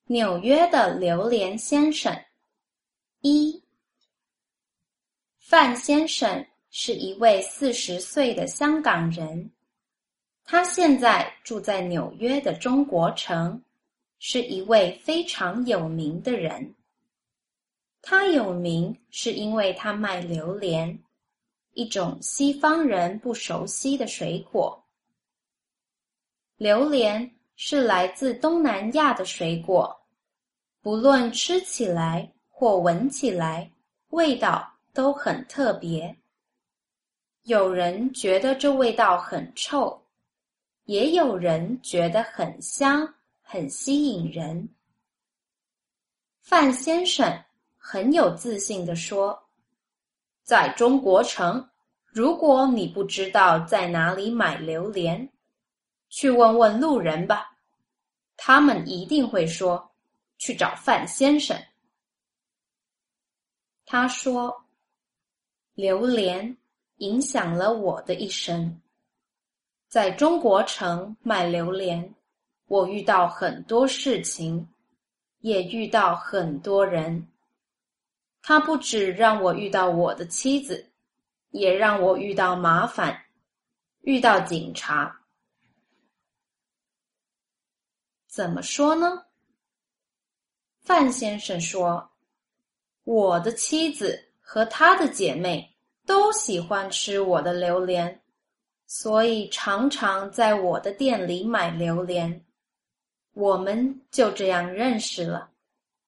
纽约的榴莲先生。一，范先生是一位40岁的香港人，他现在住在纽约的中国城，是一位非常有名的人。他有名是因为他卖榴莲，一种西方人不熟悉的水果。榴莲是来自东南亚的水果，不论吃起来或闻起来，味道都很特别。有人觉得这味道很臭，也有人觉得很香，很吸引人。范先生很有自信地说，在中国城，如果你不知道在哪里买榴莲，去问问路人吧，他们一定会说，去找范先生。他说，榴莲影响了我的一生。在中国城卖榴莲，我遇到很多事情，也遇到很多人。他不只让我遇到我的妻子，也让我遇到麻烦，遇到警察。怎么说呢？范先生说，我的妻子和她的姐妹都喜欢吃我的榴莲，所以常常在我的店里买榴莲。我们就这样认识了。